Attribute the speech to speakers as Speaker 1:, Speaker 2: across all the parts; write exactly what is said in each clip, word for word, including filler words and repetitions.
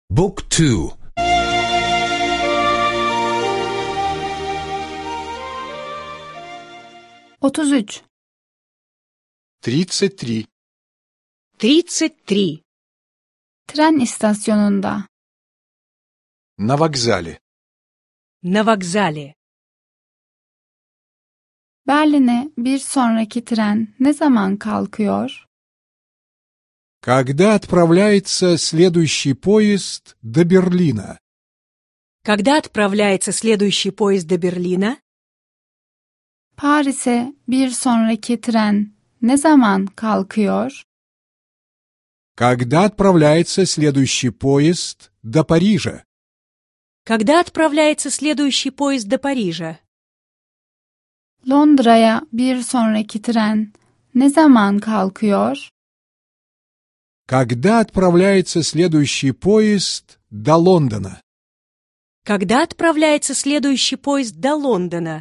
Speaker 1: Book two.
Speaker 2: otuz üç.
Speaker 3: Тридцать три.
Speaker 4: Тридцать три.
Speaker 2: Tren istasyonunda.
Speaker 3: На вокзале.
Speaker 4: На вокзале.
Speaker 2: Berlin'e bir sonraki tren ne zaman kalkıyor?
Speaker 3: Когда отправляется следующий поезд до Берлина?
Speaker 4: Когда отправляется следующий поезд до Берлина?
Speaker 2: Paris'e bir sonraki tren ne zaman kalkıyor?
Speaker 3: Когда отправляется следующий поезд до Парижа?
Speaker 4: Когда отправляется следующий поезд до Парижа?
Speaker 2: Londra'ya bir sonraki tren ne zaman kalkıyor?
Speaker 3: Когда отправляется следующий поезд до Лондона?
Speaker 4: Когда отправляется следующий поезд до Лондона?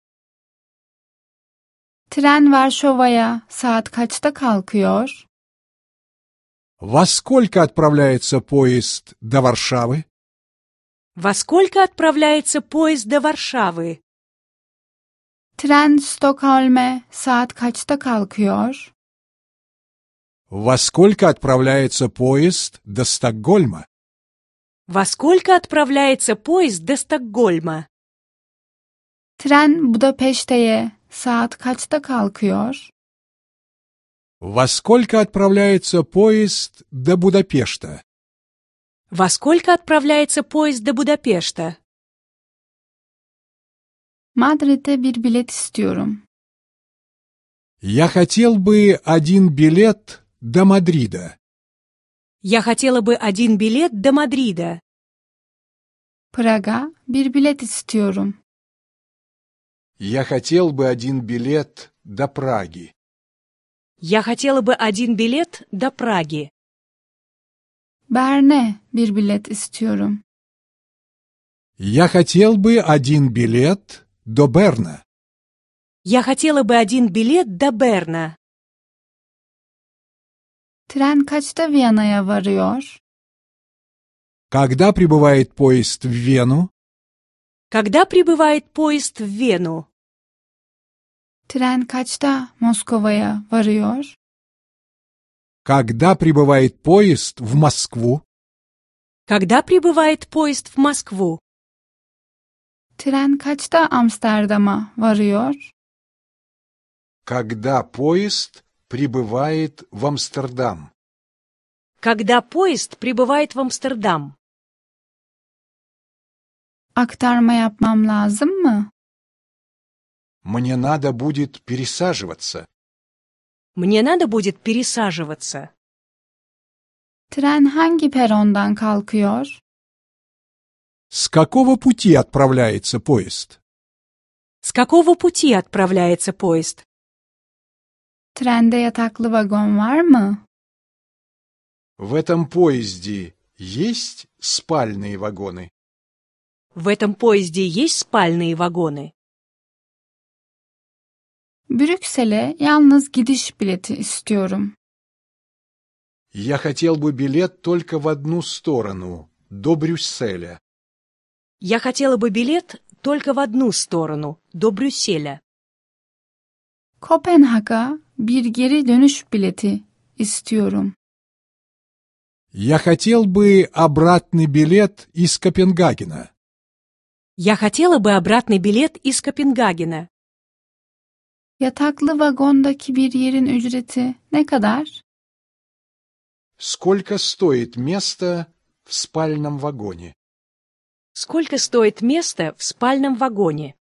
Speaker 2: Tren Varşova'ya saat kaçta kalkıyor?
Speaker 3: Во сколько отправляется поезд до Варшавы?
Speaker 4: Во сколько отправляется поезд до Варшавы?
Speaker 2: Tren Stockholm'e saat kaçta kalkıyor?
Speaker 3: Во сколько отправляется поезд до Стокгольма?
Speaker 4: Во сколько отправляется поезд до Стокгольма?
Speaker 2: Tren Budapeşte'ye saat kaçta kalkıyor?
Speaker 3: Во сколько отправляется поезд до Будапешта?
Speaker 4: Во сколько отправляется поезд до Будапешта?
Speaker 2: Madrid'e bir bilet istiyorum.
Speaker 3: Я хотел бы один билет до Мадрида.
Speaker 4: Я хотела бы один билет до Мадрида.
Speaker 2: Praga bir bilet istiyorum.
Speaker 3: Я хотел бы один билет до Праги.
Speaker 4: Я хотела бы один билет до Праги.
Speaker 2: Bern'e bir bilet istiyorum.
Speaker 3: Я хотел бы один билет до Берна.
Speaker 4: Я хотела бы один билет до Берна.
Speaker 2: Tren kaçta Viyana'ya varıyor?
Speaker 3: Когда прибывает поезд в Вену?
Speaker 4: Когда прибывает поезд в Вену?
Speaker 2: Tren kaçta Moskova'ya varıyor?
Speaker 3: Когда прибывает поезд в Москву?
Speaker 4: Когда прибывает поезд в Москву?
Speaker 2: Tren kaçta Amsterdam'a varıyor?
Speaker 3: Когда поезд прибывает в Амстердам?
Speaker 4: Когда поезд прибывает в Амстердам?
Speaker 2: Aktarma yapmam lazım mı?
Speaker 3: Мне надо будет пересаживаться.
Speaker 4: Мне надо будет пересаживаться.
Speaker 2: Tren hangi perondan kalkıyor?
Speaker 3: С какого пути отправляется поезд?
Speaker 4: С какого пути отправляется поезд?
Speaker 2: Trende yataklı vagon var mı?
Speaker 3: В этом поезде есть спальные вагоны?
Speaker 4: В этом поезде есть спальные вагоны?
Speaker 2: Brüksel'e yalnız gidiş bileti istiyorum.
Speaker 3: Я хотел бы билет только в одну сторону, до Брюсселя.
Speaker 4: Я хотела бы билет только в одну сторону, до Брюсселя.
Speaker 2: Kopenhag'a bir geri dönüş bileti istiyorum.
Speaker 3: Я хотел бы обратный билет из Копенгагена.
Speaker 4: Я хотела бы обратный билет из Копенгагена.
Speaker 2: Yataklı vagondaki bir yerin ücreti ne kadar?
Speaker 3: Сколько стоит место в спальном вагоне?
Speaker 4: Сколько стоит место в спальном вагоне?